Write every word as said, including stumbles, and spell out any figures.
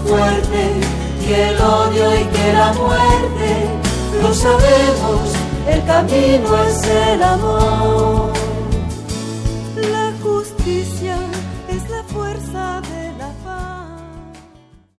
fuerte que el odio y que la muerte. Lo sabemos, el camino es el amor.